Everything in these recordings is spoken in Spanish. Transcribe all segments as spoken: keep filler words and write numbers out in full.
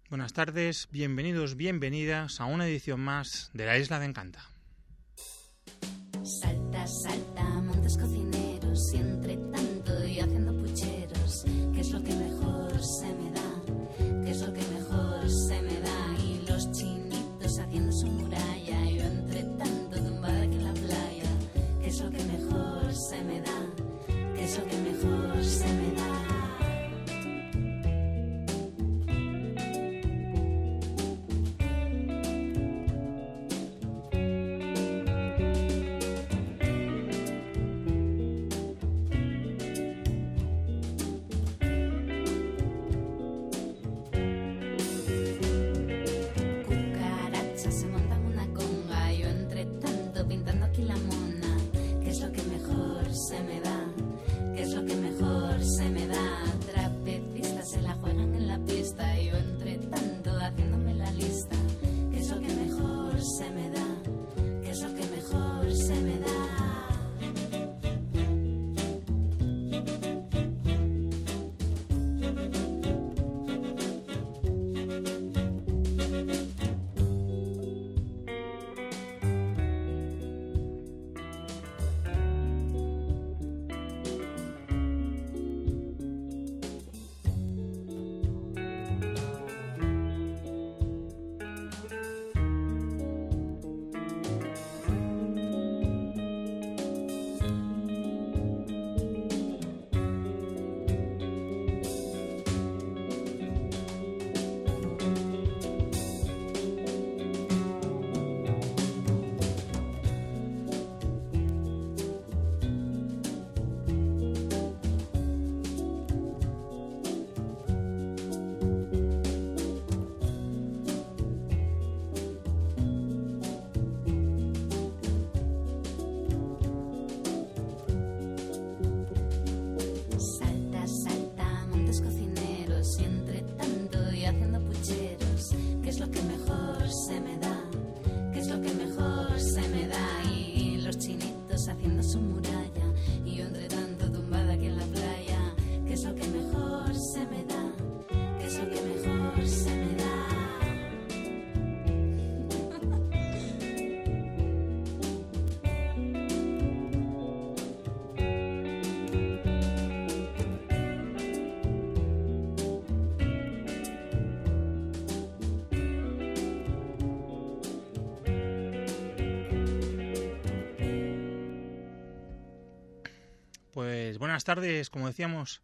Buenas tardes, bienvenidos, bienvenidas a una edición más de La Isla de Encanta. Salta, salta, montes cocineros y entre tanto y haciendo pucheros, ¿qué es lo que mejor se me da? ¿Qué es lo que mejor se me da? Y los chinitos haciendo su muralla, yo entre tanto tumbada aquí en la playa, ¿qué es lo que mejor se me da? ¿Qué es lo que mejor se me da? Pues buenas tardes, como decíamos,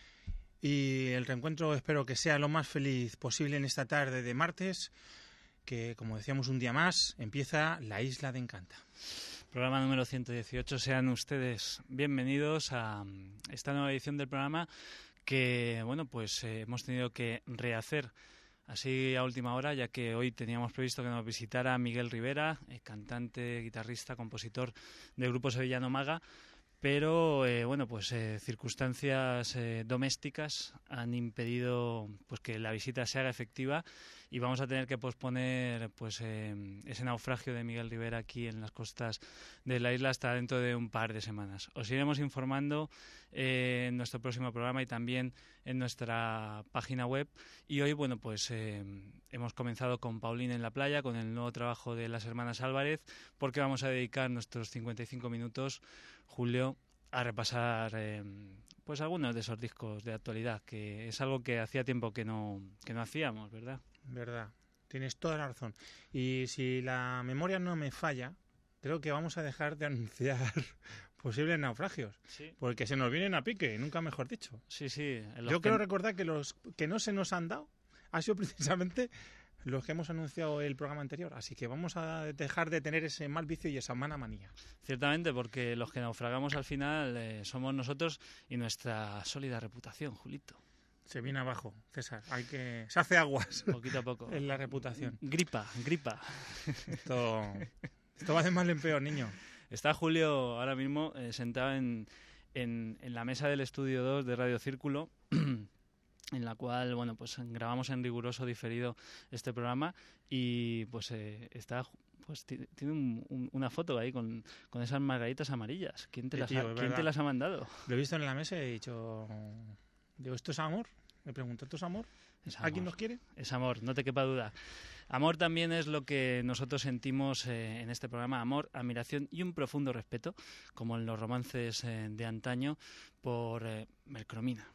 y el reencuentro espero que sea lo más feliz posible en esta tarde de martes, que como decíamos un día más, empieza La Isla de Encanta. Programa número ciento dieciocho, sean ustedes bienvenidos a esta nueva edición del programa que, bueno, pues eh, hemos tenido que rehacer así a última hora, ya que hoy teníamos previsto que nos visitara Miguel Rivera, eh, cantante, guitarrista, compositor del grupo sevillano Maga. Pero, eh, bueno, pues eh, circunstancias eh, domésticas han impedido pues que la visita se haga efectiva y vamos a tener que posponer pues eh, ese naufragio de Miguel Rivera aquí en las costas de la isla hasta dentro de un par de semanas. Os iremos informando eh, en nuestro próximo programa y también en nuestra página web. Y hoy, bueno, pues eh, hemos comenzado con Paulín en la playa, con el nuevo trabajo de las hermanas Álvarez, porque vamos a dedicar nuestros cincuenta y cinco minutos, Julio, a repasar eh, pues algunos de esos discos de actualidad, que es algo que hacía tiempo que no, que no hacíamos, ¿verdad? Verdad, tienes toda la razón. Y si la memoria no me falla, creo que vamos a dejar de anunciar posibles naufragios, Sí. porque se nos vienen a pique, nunca mejor dicho. Sí, sí. Yo quiero recordar que los que no se nos han dado ha sido precisamente los que hemos anunciado el programa anterior, así que vamos a dejar de tener ese mal vicio y esa mala manía. Ciertamente, porque los que naufragamos al final eh, somos nosotros y nuestra sólida reputación, Julito. Se viene abajo, César, hay que se hace aguas Poquito a poco. en la reputación. Gripa, gripa. Esto, esto va de mal en peor, niño. Está Julio ahora mismo eh, sentado en, en, en la mesa del estudio dos de Radio Círculo, en la cual, bueno, pues grabamos en riguroso diferido este programa y pues eh, está, pues t- tiene un, un, una foto ahí con, con esas margaritas amarillas. ¿Quién te, Sí, las, tío, ha, es ¿quién te verdad. las ha mandado? Lo he visto en la mesa y he dicho, digo, ¿esto es amor? Me preguntó, ¿esto es amor? Es ¿Alguien amor. nos quiere? Es amor, no te quepa duda. Amor también es lo que nosotros sentimos eh, en este programa. Amor, admiración y un profundo respeto, como en los romances eh, de antaño, por eh, Melcromina.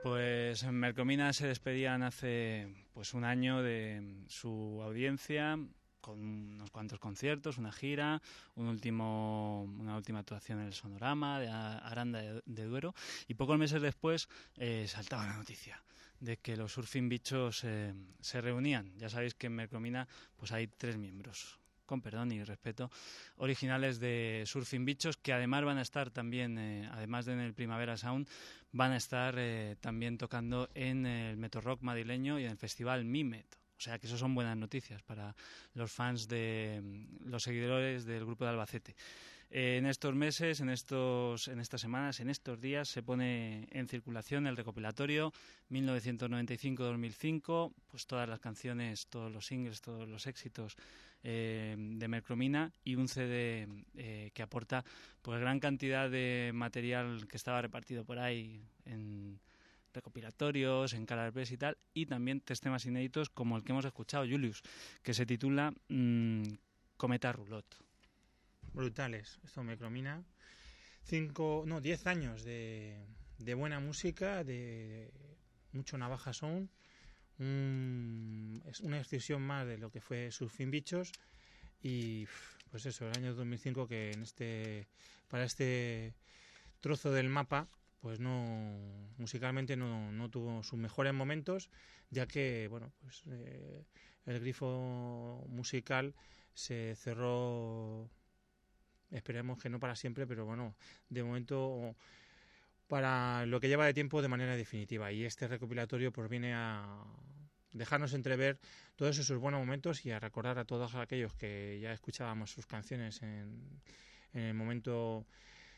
Pues Mercromina se despedían hace pues un año de su audiencia, con unos cuantos conciertos, una gira, un último, una última actuación en el Sonorama de Aranda de, de Duero, y pocos meses después eh, saltaba la noticia de que los Surfing Bichos eh, se reunían. Ya sabéis que en Mercromina pues hay tres miembros, con perdón y respeto, originales de Surfing Bichos, que además van a estar también, eh, además de en el Primavera Sound, van a estar eh, también tocando en el Metro Rock madrileño y en el Festival Mimet. O sea que eso son buenas noticias para los fans de los seguidores del grupo de Albacete. Eh, en estos meses, en estos, en estas semanas, en estos días se pone en circulación el recopilatorio mil novecientos noventa y cinco dos mil cinco, pues todas las canciones, todos los singles, todos los éxitos eh, de Mercromina, y un C D eh, que aporta pues gran cantidad de material que estaba repartido por ahí en recopilatorios, en Cararpés y tal, y también tres temas inéditos como el que hemos escuchado, Julius, que se titula mmm, Cometa Roulotte. Brutales, esto Mercromina. Cinco, no, diez años de, de buena música, de mucho Navaja Sound, un, es una extensión más de lo que fue Surfing Bichos, y pues eso, el año dos mil cinco, que en este para este trozo del mapa pues no, musicalmente no, no tuvo sus mejores momentos, ya que bueno, pues eh, el grifo musical se cerró, esperemos que no para siempre, pero bueno, de momento para lo que lleva de tiempo de manera definitiva, y este recopilatorio pues viene a dejarnos entrever todos esos buenos momentos y a recordar a todos aquellos que ya escuchábamos sus canciones en, en el momento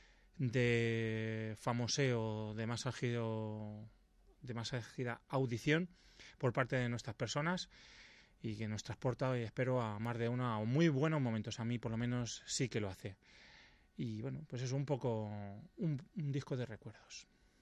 de famoseo, de más ágido, de más ágida audición por parte de nuestras personas, y que nos transporta, y espero, a más de uno a muy buenos momentos. A mí por lo menos sí que lo hace. Y bueno, pues es un poco un, un disco de recuerdos.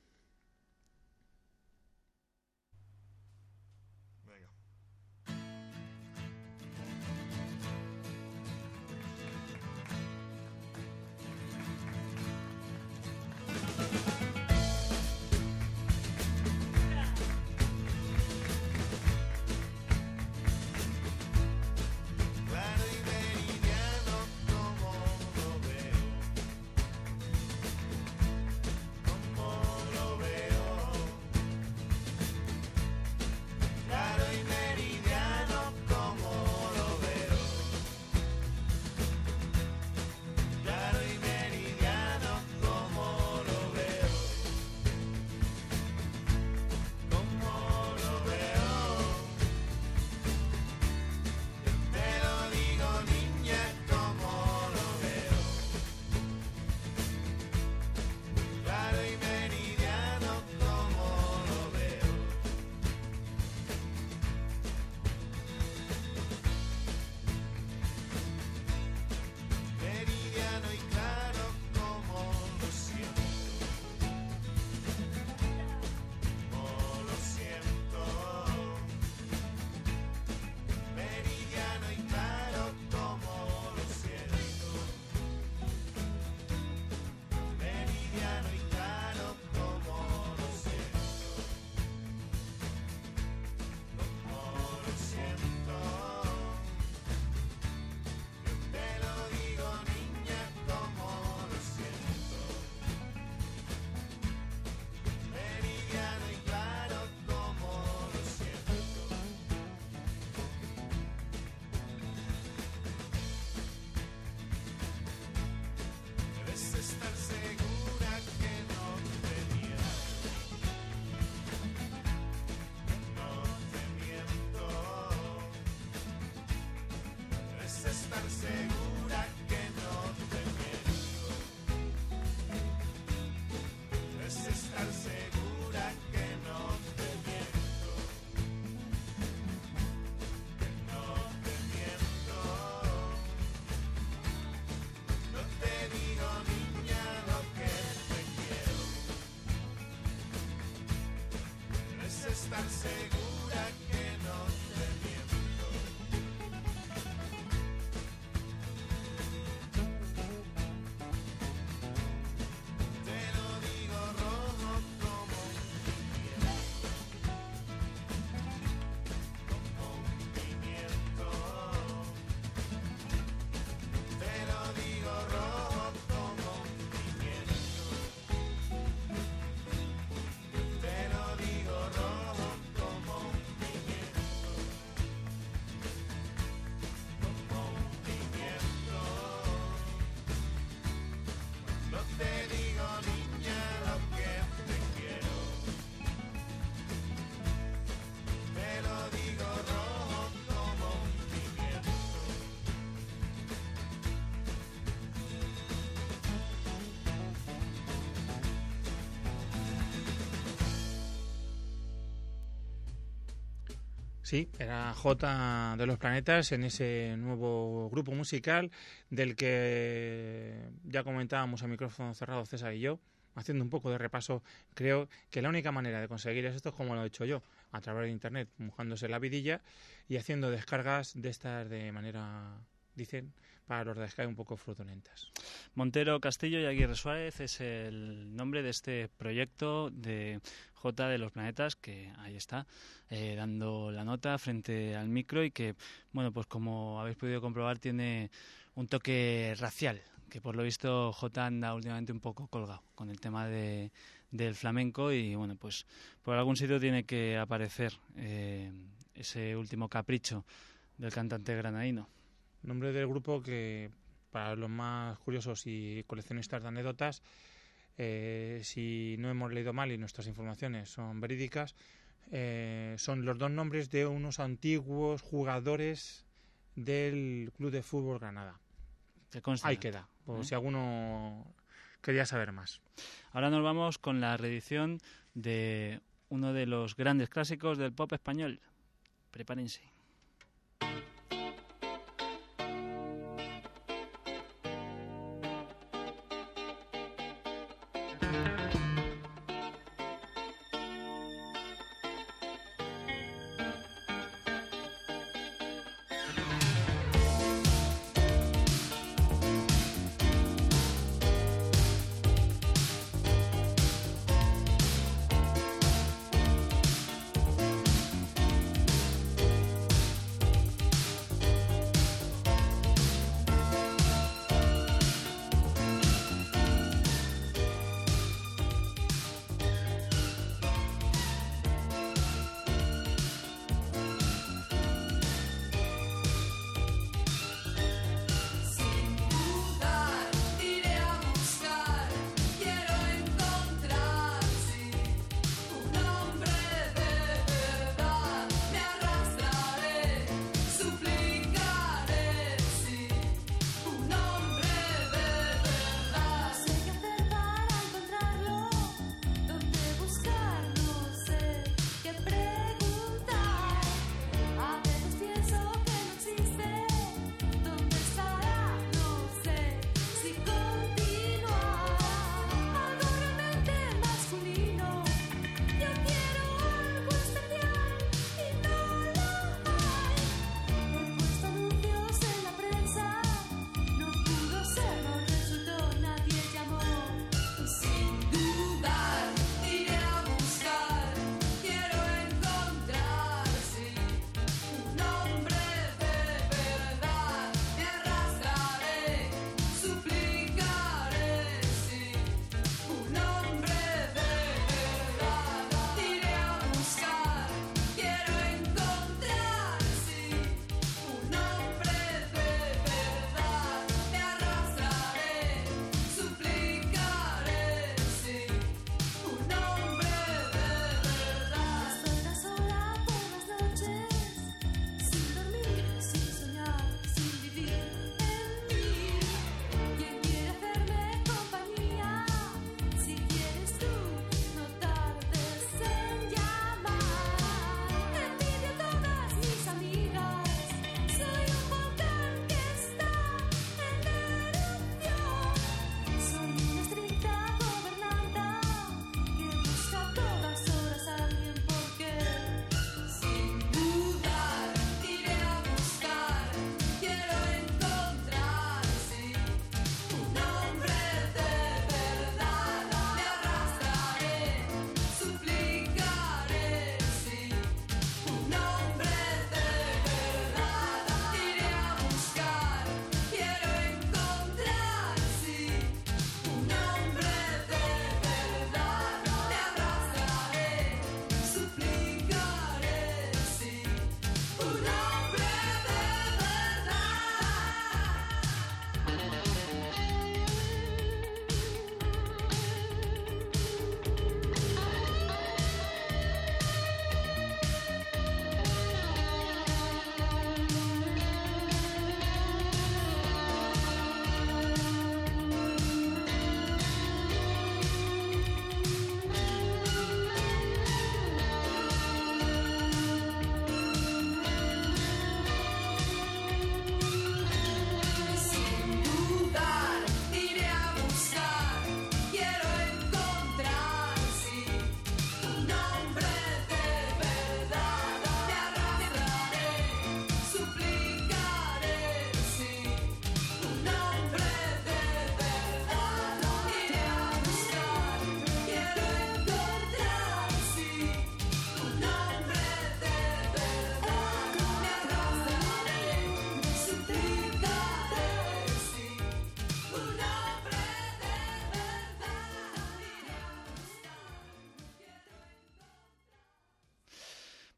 Estar segura que no te miento. Te lo digo rojo como un Sí, era J de los Planetas en ese nuevo grupo musical del que ya comentábamos a micrófono cerrado César y yo, haciendo un poco de repaso. Creo que la única manera de conseguir esto es como lo he hecho yo, a través de internet, mojándose la vidilla y haciendo descargas de estas de manera, dicen, para los descargas un poco fraudulentas. Montero, Castillo y Aguirre Suárez es el nombre de este proyecto de J de los Planetas, que ahí está, eh, dando la nota frente al micro y que, bueno, pues como habéis podido comprobar, tiene un toque racial, que por lo visto J anda últimamente un poco colgado con el tema de, del flamenco y, bueno, pues por algún sitio tiene que aparecer eh, ese último capricho del cantante granadino. Nombre del grupo que, para los más curiosos y coleccionistas de anécdotas, eh, si no hemos leído mal y nuestras informaciones son verídicas, eh, son los dos nombres de unos antiguos jugadores del Club de Fútbol Granada. Ahí queda, por ¿Eh? si alguno quería saber más. Ahora nos vamos con la reedición de uno de los grandes clásicos del pop español. Prepárense.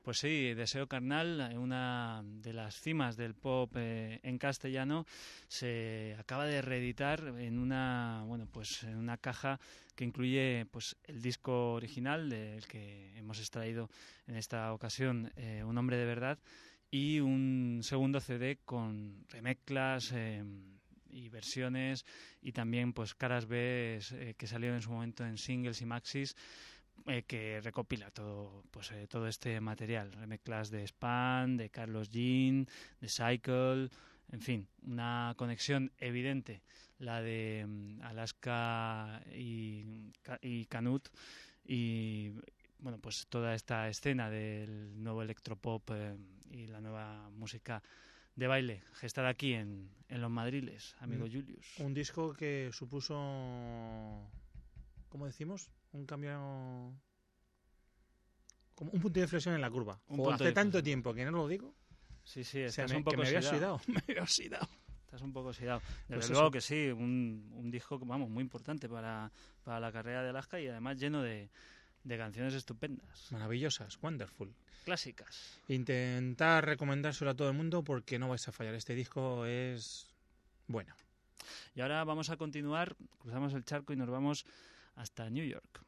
Pues sí, Deseo Carnal, una de las cimas del pop eh, en castellano, se acaba de reeditar en una, bueno, pues en una caja que incluye pues el disco original del que hemos extraído en esta ocasión, eh, Un hombre de verdad, y un segundo C D con remezclas eh, y versiones, y también pues caras B eh, que salieron en su momento en singles y maxis, eh, que recopila todo pues eh, todo este material, remezclas de Span, de Carlos Jean, de Cycle, en fin, una conexión evidente, la de um, Alaska y, y Canut, y bueno, pues toda esta escena del nuevo electropop eh, y la nueva música de baile gestada aquí en, en Los Madriles, amigo mm. Julius. Un disco que supuso, ¿cómo decimos? Un cambio, como un punto de inflexión en la curva. O hace tanto tiempo que no lo digo. Sí, sí, estás me, un poco que me había oxidado. oxidado. Me había oxidado. Estás un poco oxidado. Desde Pues luego eso. que sí, un, un disco, vamos, muy importante para, para la carrera de Alaska, y además lleno de, de canciones estupendas. Maravillosas, wonderful. Clásicas. Intentar recomendárselo a todo el mundo porque no vais a fallar. Este disco es bueno. Y ahora vamos a continuar, cruzamos el charco y nos vamos hasta New York.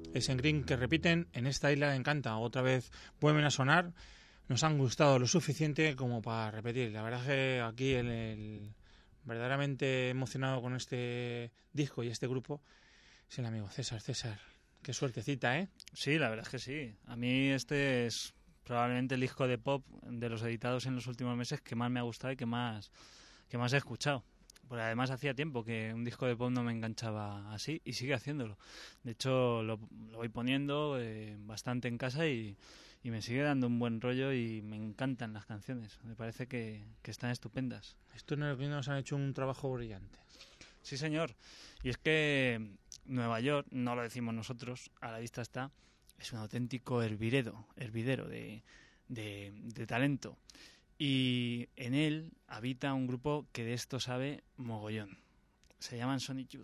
Essen Green, que repiten en esta isla de Encanta. Otra vez vuelven a sonar. Nos han gustado lo suficiente como para repetir. La verdad es que aquí el, el verdaderamente emocionado con este disco y este grupo es el amigo César. César, qué suertecita, ¿eh? Sí, la verdad es que sí. A mí este es probablemente el disco de pop de los editados en los últimos meses que más me ha gustado y que más, que más he escuchado. Porque además hacía tiempo que un disco de pop no me enganchaba así y sigue haciéndolo. De hecho, lo, lo voy poniendo eh, bastante en casa y, y me sigue dando un buen rollo y me encantan las canciones. Me parece que, que están estupendas. Estos neoyorquinos han hecho un trabajo brillante. Sí, señor. Y es que Nueva York, no lo decimos nosotros, a la vista está, es un auténtico hervidero, hervidero de, de, de talento. Y en él habita un grupo que de esto sabe mogollón. Se llaman Sonic Youth.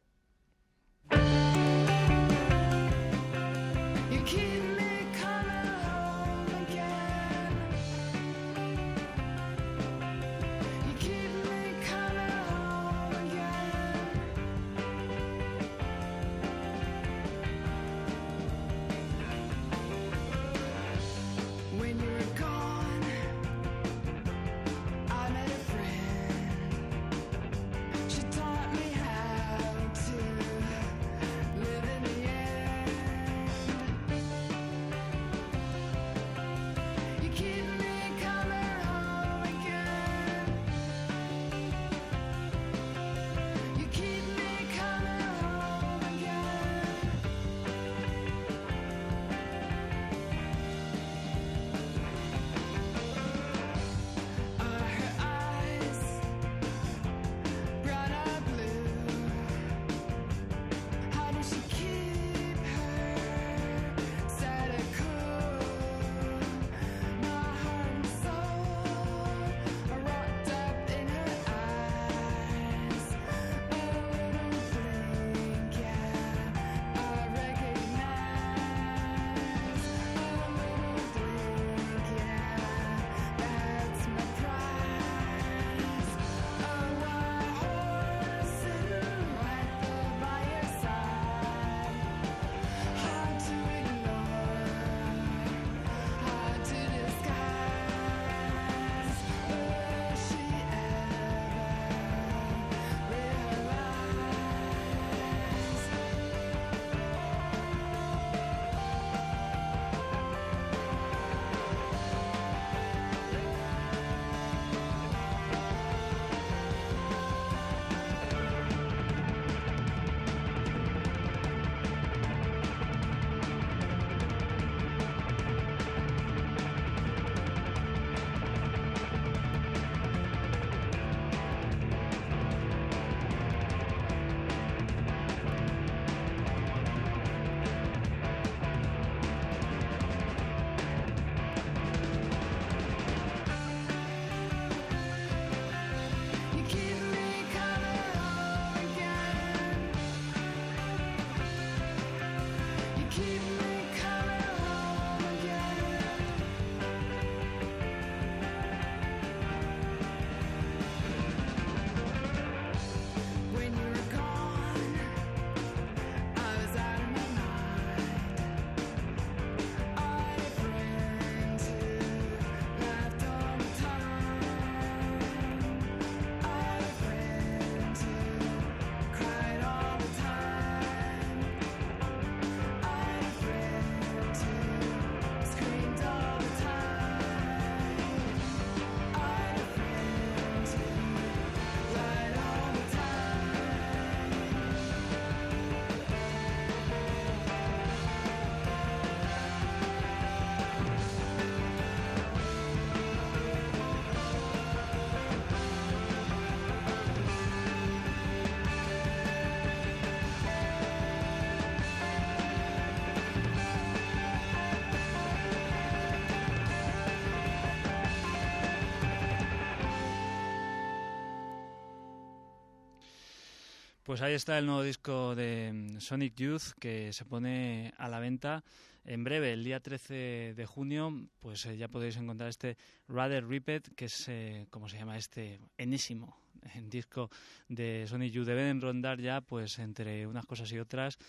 Pues ahí está el nuevo disco de Sonic Youth que se pone a la venta en breve, el día trece de junio. Pues eh, ya podéis encontrar este Rather Repeat, que es, eh, como se llama, este enésimo en disco de Sonic Youth. Deben rondar ya, pues entre unas cosas y otras,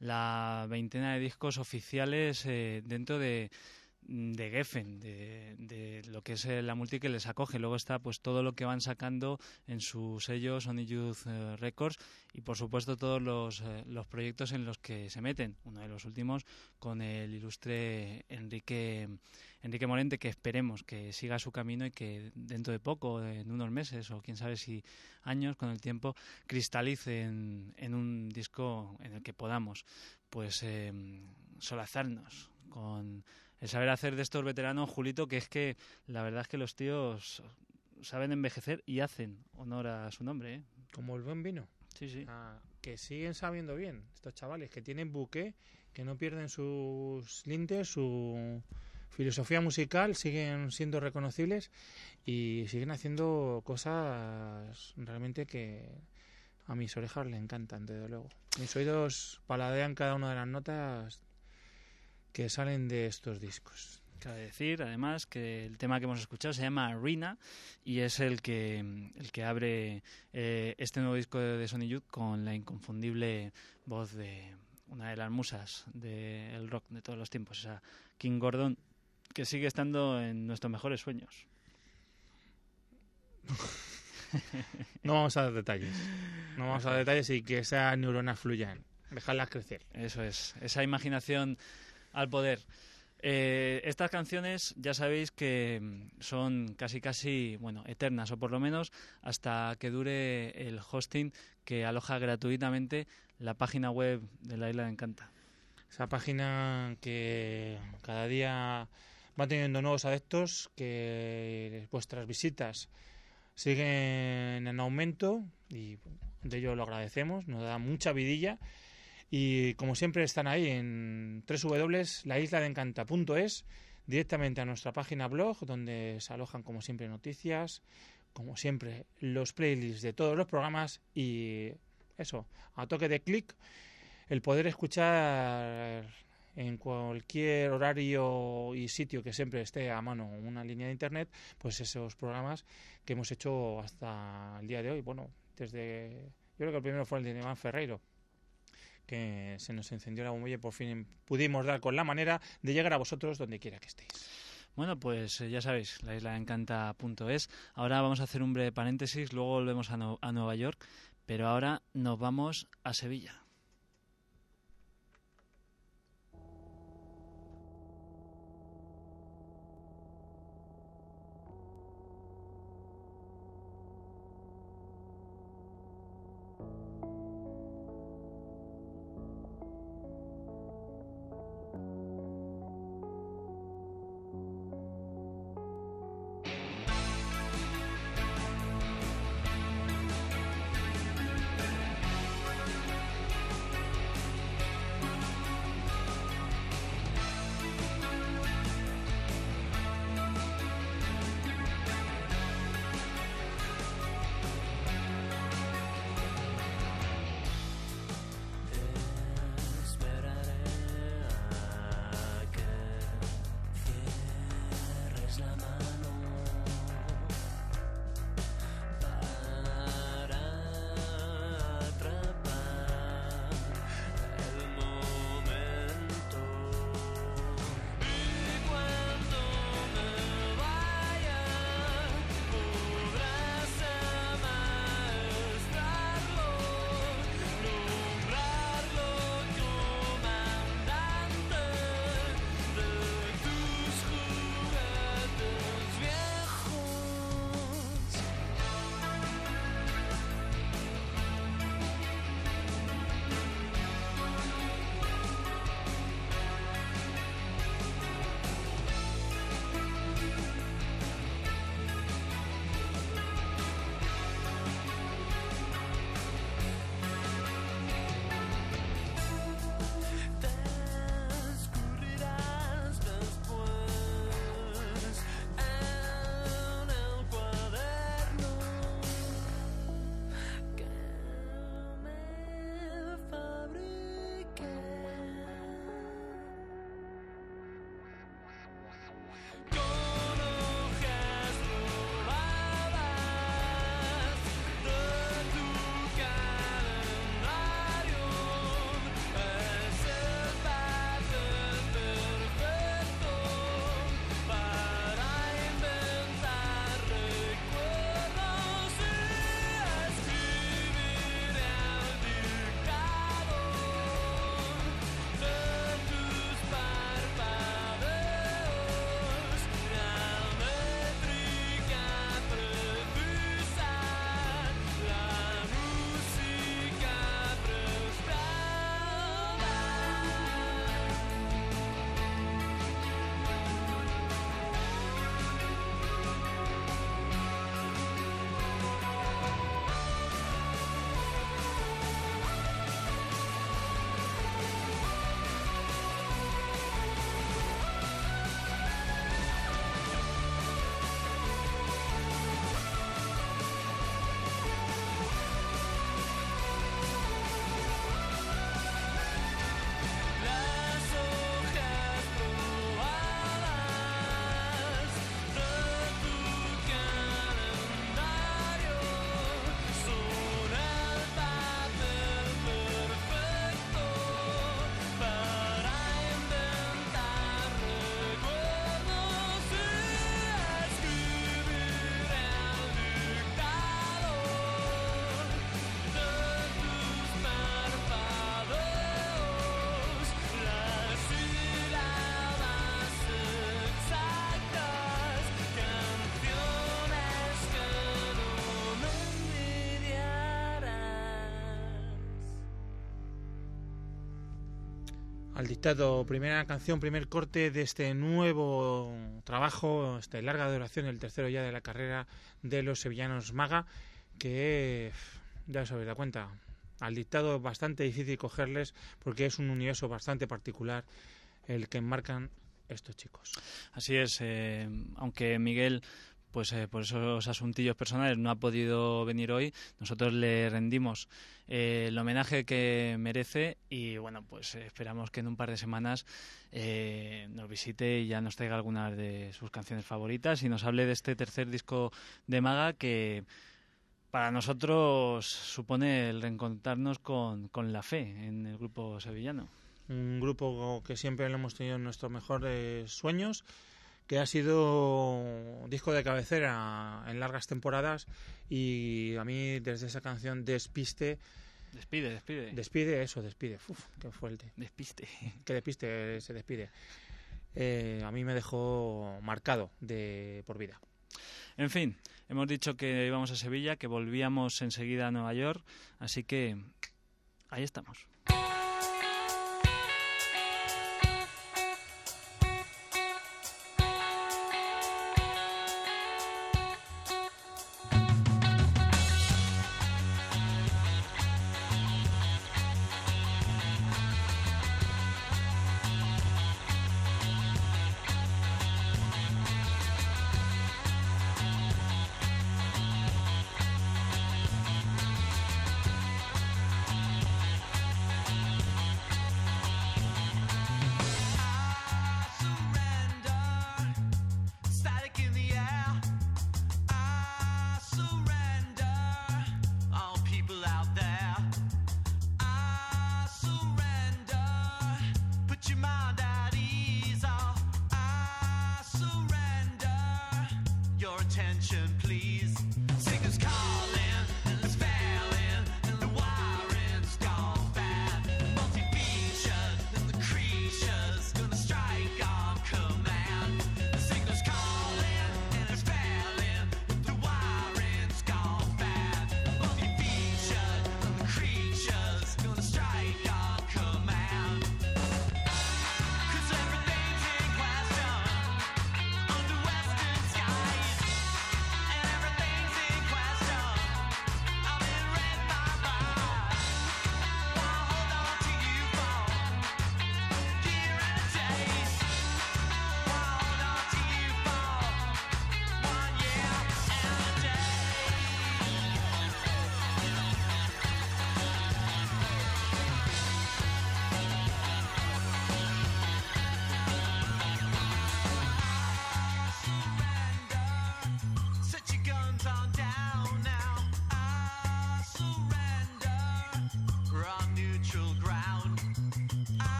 la veintena de discos oficiales eh, dentro de de Geffen, de, de lo que es la multi que les acoge. Luego está pues todo lo que van sacando en su sello Sony Youth eh, Records y por supuesto todos los, eh, los proyectos en los que se meten. Uno de los últimos con el ilustre Enrique Enrique Morente, que esperemos que siga su camino y que dentro de poco, en unos meses o quién sabe si años, con el tiempo cristalice en, en un disco en el que podamos pues eh, solazarnos con el saber hacer de estos veteranos, Julito, que es que la verdad es que los tíos saben envejecer y hacen honor a su nombre, ¿eh? Como el buen vino. Sí, sí. Ah, que siguen sabiendo bien estos chavales, que tienen buque, que no pierden sus lindes, su filosofía musical, siguen siendo reconocibles y siguen haciendo cosas realmente que a mis orejas le encantan, desde luego. Mis oídos paladean cada una de las notas que salen de estos discos. Cabe decir, además, que el tema que hemos escuchado se llama Arena y es el que el que abre eh, este nuevo disco de, de Sony Youth con la inconfundible voz de una de las musas del rock de todos los tiempos, esa King Gordon, que sigue estando en nuestros mejores sueños. No vamos a dar detalles. No vamos a dar detalles y que esas neuronas fluyan. Dejarlas crecer. Eso es, esa imaginación al poder. Eh, estas canciones ya sabéis que son casi casi, bueno, eternas, o por lo menos hasta que dure el hosting que aloja gratuitamente la página web de La Isla de Encanta. Esa página que cada día va teniendo nuevos adeptos, que vuestras visitas siguen en aumento y de ello lo agradecemos, nos da mucha vidilla. Y como siempre están ahí en doble u doble u doble u punto la isla de encanta punto es, directamente a nuestra página blog, donde se alojan como siempre noticias, como siempre los playlists de todos los programas y eso, a toque de clic, el poder escuchar en cualquier horario y sitio que siempre esté a mano una línea de internet, pues esos programas que hemos hecho hasta el día de hoy. Bueno, desde, yo creo que el primero fue el de Iván Ferreiro, que se nos encendió la bombilla y por fin pudimos dar con la manera de llegar a vosotros donde quiera que estéis. Bueno, pues eh, ya sabéis, la isla de encanta punto es. Ahora vamos a hacer un breve paréntesis, luego volvemos a, no- a Nueva York, pero ahora nos vamos a Sevilla. Thank al dictado, primera canción, primer corte de este nuevo trabajo, esta larga duración, el tercero ya de la carrera de los sevillanos Maga, que ya os habéis dado cuenta, al dictado es bastante difícil cogerles porque es un universo bastante particular el que enmarcan estos chicos. Así es, eh, aunque Miguel, pues eh, por esos asuntillos personales no ha podido venir hoy, nosotros le rendimos eh, el homenaje que merece y bueno, pues eh, esperamos que en un par de semanas eh, nos visite y ya nos traiga algunas de sus canciones favoritas y nos hable de este tercer disco de Maga que para nosotros supone el reencontrarnos con, con la fe en el grupo sevillano. Un grupo que siempre lo hemos tenido en nuestros mejores sueños, que ha sido disco de cabecera en largas temporadas y a mí desde esa canción Despiste... Despide, despide. Despide, eso, despide. Uf, qué fuerte. Despiste. Que despiste, se despide. Eh, a mí me dejó marcado de por vida. En fin, hemos dicho que íbamos a Sevilla, que volvíamos enseguida a Nueva York, así que ahí estamos.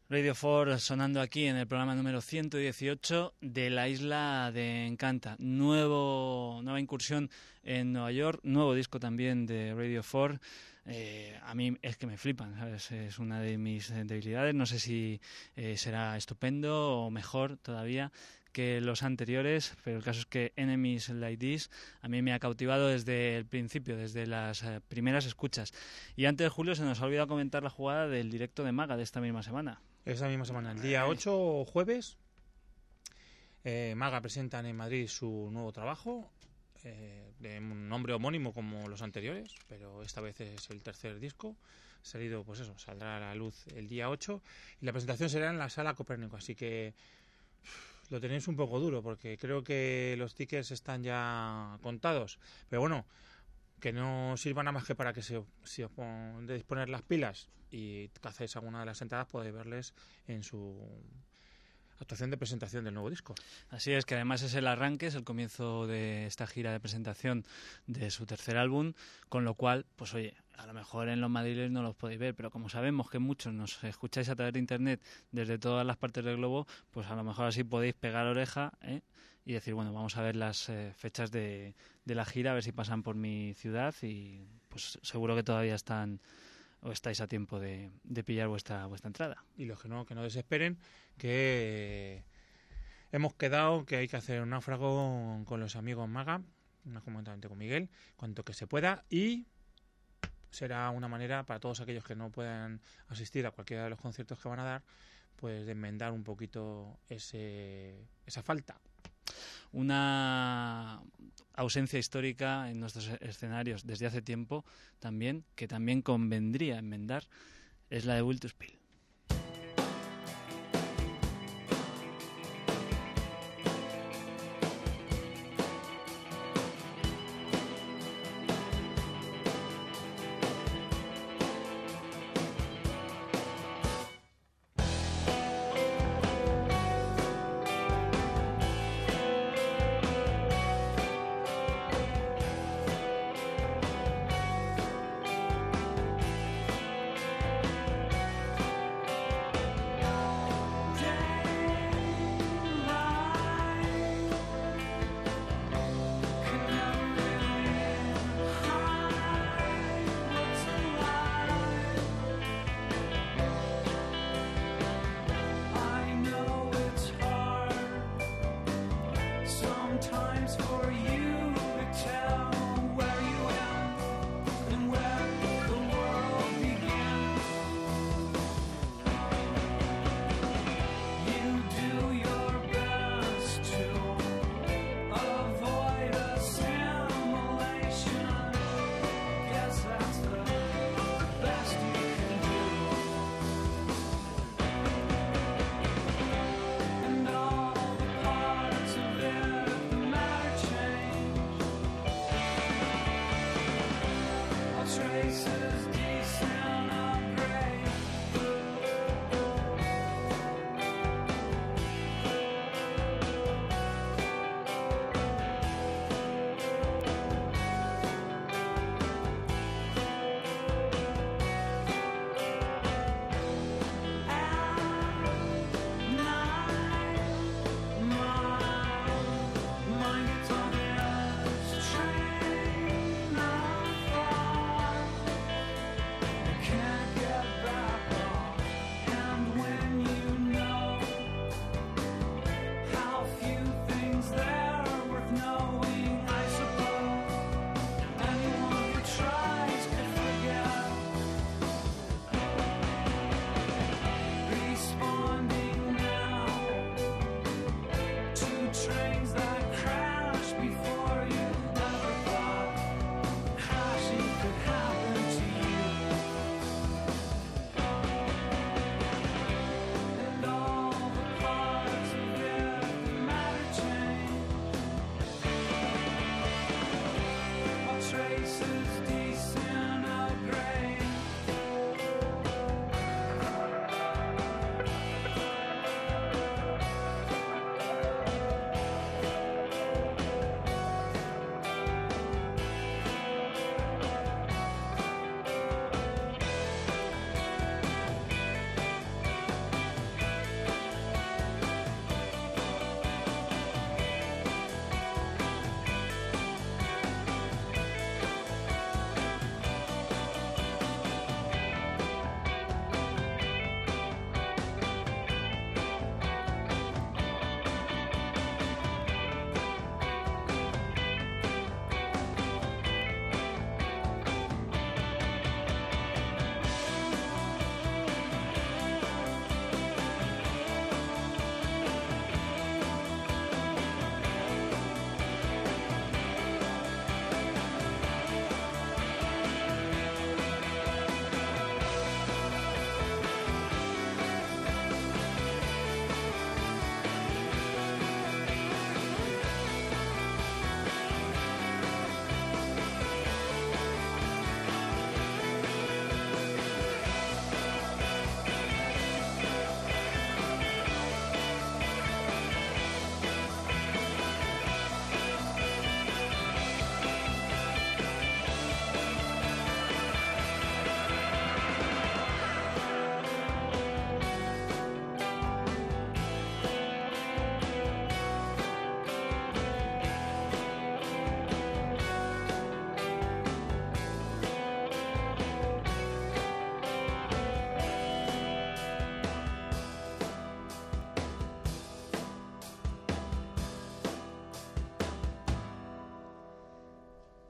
Radio cuatro sonando aquí en el programa número ciento dieciocho de la isla de Encanta. Nuevo, nueva incursión en Nueva York, nuevo disco también de Radio cuatro. Eh, a mí es que me flipan, ¿sabes? Es una de mis debilidades. No sé si eh, será estupendo o mejor todavía que los anteriores, pero el caso es que Enemies Like This a mí me ha cautivado desde el principio, desde las eh, primeras escuchas. Y antes de Julio se nos ha olvidado comentar la jugada del directo de Maga de esta misma semana. Esa misma semana, el día ocho, jueves, eh, Maga presentan en Madrid su nuevo trabajo, eh, de un nombre homónimo como los anteriores, pero esta vez es el tercer disco. Salido, pues eso, saldrá a la luz el día ocho y la presentación será en la Sala Copérnico, así que uff, lo tenéis un poco duro porque creo que los tickets están ya contados, pero bueno, que no sirvan nada más que para que se, si os podéis poner las pilas y cacéis alguna de las entradas, podéis verles en su actuación de presentación del nuevo disco. Así es, que además es el arranque, es el comienzo de esta gira de presentación de su tercer álbum, con lo cual, pues oye, a lo mejor en los madrileños no los podéis ver, pero como sabemos que muchos nos escucháis a través de internet desde todas las partes del globo, pues a lo mejor así podéis pegar oreja, ¿eh? Y decir, bueno, vamos a ver las eh, fechas de, de la gira, a ver si pasan por mi ciudad y pues seguro que todavía están o estáis a tiempo de, de pillar vuestra vuestra entrada. Y los que no, que no desesperen, que hemos quedado que hay que hacer un náufrago con los amigos Maga, una conjuntamente con Miguel, cuanto que se pueda, y será una manera para todos aquellos que no puedan asistir a cualquiera de los conciertos que van a dar, pues de enmendar un poquito ese esa falta. Una ausencia histórica en nuestros escenarios desde hace tiempo también, que también convendría enmendar, es la de Will to Spill.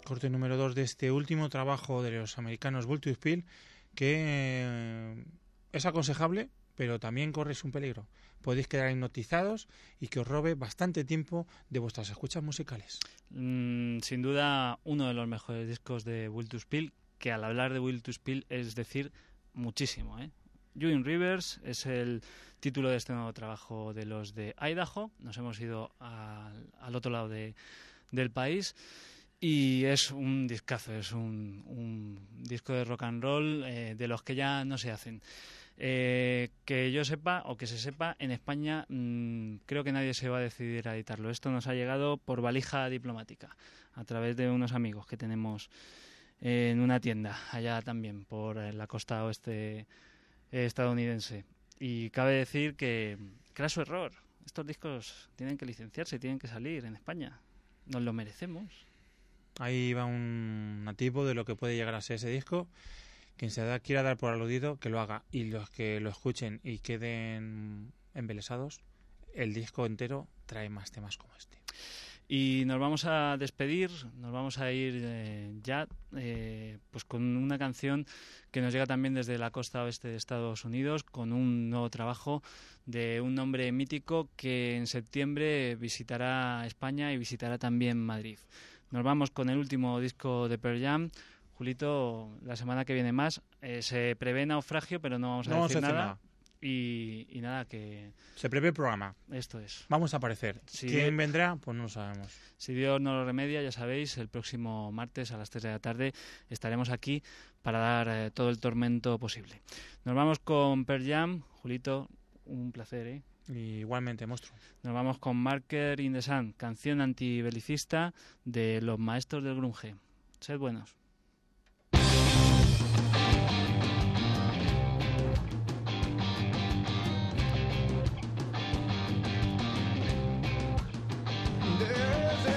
corte número dos de este último trabajo de los americanos Vulture Spill, que eh, es aconsejable, pero también corres un peligro. Podéis quedar hipnotizados y que os robe bastante tiempo de vuestras escuchas musicales. Mm, sin duda, uno de los mejores discos de Vulture Spill, que al hablar de Vulture Spill es decir muchísimo, ¿eh? You in Rivers es el título de este nuevo trabajo de los de Idaho. Nos hemos ido al, al otro lado de, del país y es un discazo, es un, un disco de rock and roll eh, de los que ya no se hacen. Eh, que yo sepa, o que se sepa, en España mmm, creo que nadie se va a decidir a editarlo. Esto nos ha llegado por valija diplomática, a través de unos amigos que tenemos eh, en una tienda, allá también, por eh, la costa oeste eh, estadounidense. Y cabe decir que, que era su error. Estos discos tienen que licenciarse, tienen que salir en España. Nos lo merecemos. Ahí va un nativo de lo que puede llegar a ser ese disco. Quien se da, quiera dar por aludido, que lo haga. Y los que lo escuchen y queden embelesados, el disco entero trae más temas como este. Y nos vamos a despedir, nos vamos a ir eh, ya eh, pues con una canción que nos llega también desde la costa oeste de Estados Unidos, con un nuevo trabajo de un hombre mítico que en septiembre visitará España y visitará también Madrid. Nos vamos con el último disco de Pearl Jam. Julito, la semana que viene más. Eh, se prevé naufragio, pero no vamos a no decir vamos a nada. nada. Y, y nada, que... Se prevé el programa. Esto es. Vamos a aparecer. Sí. ¿Quién vendrá? Pues no lo sabemos. Si Dios no lo remedia, ya sabéis, el próximo martes a las tres de la tarde estaremos aquí para dar eh, todo el tormento posible. Nos vamos con Pearl Jam. Julito, un placer, ¿eh? Y igualmente, monstruo. Nos vamos con Marker in the Sun, canción antibelicista de los maestros del grunge. Sed buenos. There's